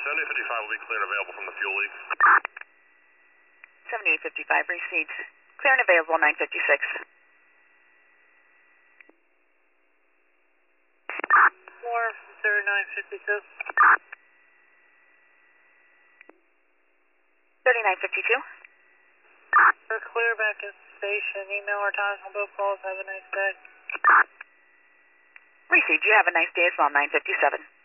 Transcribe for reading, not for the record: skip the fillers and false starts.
7855 will be clear and available from the fuel leak. 7855 received. Clear and available 956. 3952. 3952. We're clear back at station. Email or times on both calls. Have a nice day. Received. You have a nice day as well, 957.